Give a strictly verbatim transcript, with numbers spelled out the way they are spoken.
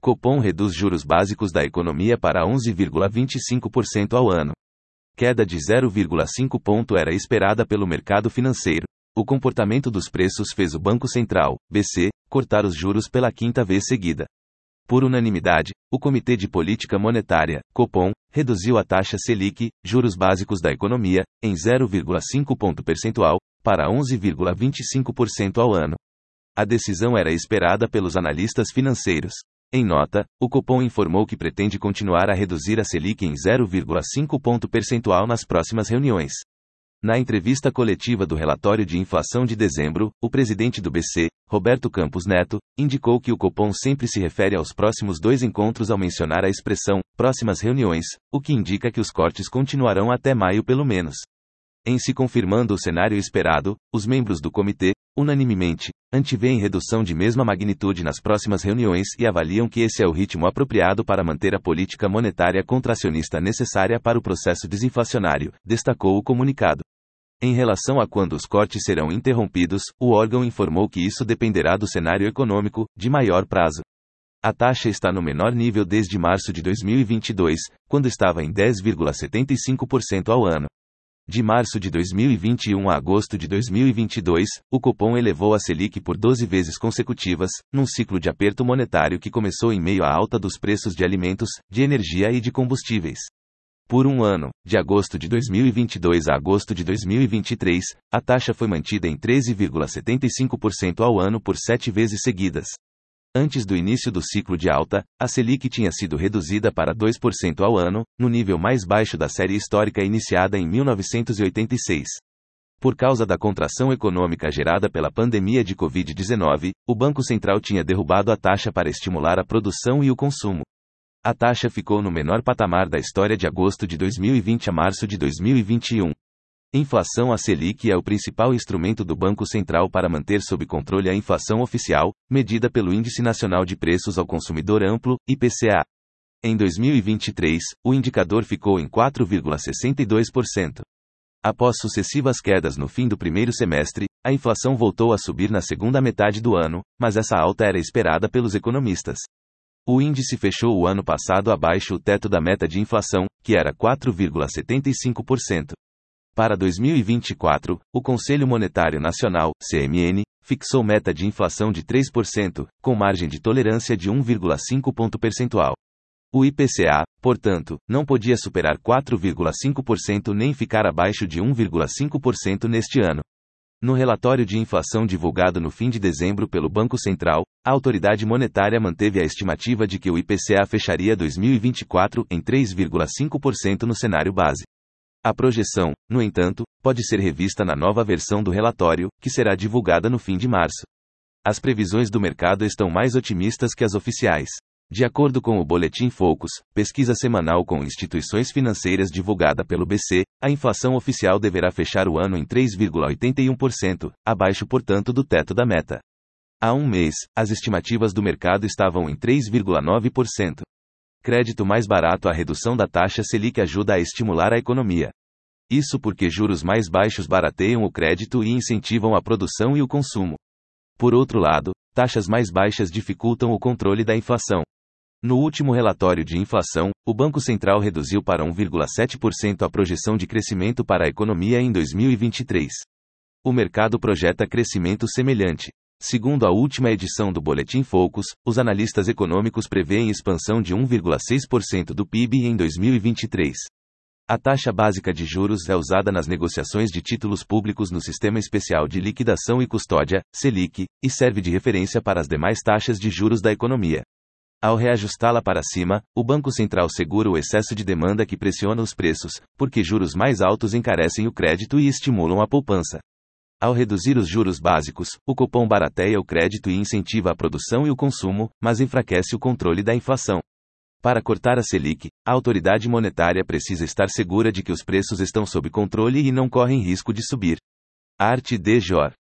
Copom reduz juros básicos da economia para onze vírgula vinte e cinco por cento ao ano. Queda de zero vírgula cinco ponto era esperada pelo mercado financeiro. O comportamento dos preços fez o Banco Central, B C, cortar os juros pela quinta vez seguida. Por unanimidade, o Comitê de Política Monetária, Copom, reduziu a taxa Selic, juros básicos da economia, em zero vírgula cinco ponto percentual, para onze vírgula vinte e cinco por cento ao ano. A decisão era esperada pelos analistas financeiros. Em nota, o Copom informou que pretende continuar a reduzir a Selic em zero vírgula cinco ponto percentual nas próximas reuniões. Na entrevista coletiva do relatório de inflação de dezembro, o presidente do B C, Roberto Campos Neto, indicou que o Copom sempre se refere aos próximos dois encontros ao mencionar a expressão próximas reuniões, o que indica que os cortes continuarão até maio pelo menos. Em se confirmando o cenário esperado, os membros do comitê, unanimemente, antevêem redução de mesma magnitude nas próximas reuniões e avaliam que esse é o ritmo apropriado para manter a política monetária contracionista necessária para o processo desinflacionário, destacou o comunicado. Em relação a quando os cortes serão interrompidos, o órgão informou que isso dependerá do cenário econômico, de maior prazo. A taxa está no menor nível desde março de dois mil e vinte e dois, quando estava em dez vírgula setenta e cinco por cento ao ano. De março de dois mil e vinte e um a agosto de dois mil e vinte e dois, o Copom elevou a Selic por doze vezes consecutivas, num ciclo de aperto monetário que começou em meio à alta dos preços de alimentos, de energia e de combustíveis. Por um ano, de agosto de dois mil e vinte e dois a agosto de dois mil e vinte e três, a taxa foi mantida em treze vírgula setenta e cinco por cento ao ano por sete vezes seguidas. Antes do início do ciclo de alta, a Selic tinha sido reduzida para dois por cento ao ano, no nível mais baixo da série histórica iniciada em mil novecentos e oitenta e seis. Por causa da contração econômica gerada pela pandemia de covid dezenove, o Banco Central tinha derrubado a taxa para estimular a produção e o consumo. A taxa ficou no menor patamar da história de agosto de dois mil e vinte a março de dois mil e vinte e um. Inflação. A Selic é o principal instrumento do Banco Central para manter sob controle a inflação oficial, medida pelo Índice Nacional de Preços ao Consumidor Amplo, I P C A. Em dois mil e vinte e três, o indicador ficou em quatro vírgula sessenta e dois por cento. Após sucessivas quedas no fim do primeiro semestre, a inflação voltou a subir na segunda metade do ano, mas essa alta era esperada pelos economistas. O índice fechou o ano passado abaixo do teto da meta de inflação, que era quatro vírgula setenta e cinco por cento. Para dois mil e vinte e quatro, o Conselho Monetário Nacional, C M N, fixou meta de inflação de três por cento, com margem de tolerância de um vírgula cinco ponto percentual. O I P C A, portanto, não podia superar quatro vírgula cinco por cento nem ficar abaixo de um vírgula cinco por cento neste ano. No relatório de inflação divulgado no fim de dezembro pelo Banco Central, a autoridade monetária manteve a estimativa de que o I P C A fecharia dois mil e vinte e quatro em três vírgula cinco por cento no cenário base. A projeção, no entanto, pode ser revista na nova versão do relatório, que será divulgada no fim de março. As previsões do mercado estão mais otimistas que as oficiais. De acordo com o Boletim Focus, pesquisa semanal com instituições financeiras divulgada pelo B C, a inflação oficial deverá fechar o ano em três vírgula oitenta e um por cento, abaixo, portanto, do teto da meta. Há um mês, as estimativas do mercado estavam em três vírgula nove por cento. Crédito mais barato. A redução da taxa Selic ajuda a estimular a economia. Isso porque juros mais baixos barateiam o crédito e incentivam a produção e o consumo. Por outro lado, taxas mais baixas dificultam o controle da inflação. No último relatório de inflação, o Banco Central reduziu para um vírgula sete por cento a projeção de crescimento para a economia em dois mil e vinte e três. O mercado projeta crescimento semelhante. Segundo a última edição do Boletim Focus, os analistas econômicos prevêem expansão de um vírgula seis por cento do P I B em dois mil e vinte e três. A taxa básica de juros é usada nas negociações de títulos públicos no Sistema Especial de Liquidação e Custódia, Selic, e serve de referência para as demais taxas de juros da economia. Ao reajustá-la para cima, o Banco Central segura o excesso de demanda que pressiona os preços, porque juros mais altos encarecem o crédito e estimulam a poupança. Ao reduzir os juros básicos, o Copom barateia o crédito e incentiva a produção e o consumo, mas enfraquece o controle da inflação. Para cortar a Selic, a autoridade monetária precisa estar segura de que os preços estão sob controle e não correm risco de subir. Arte de Jor.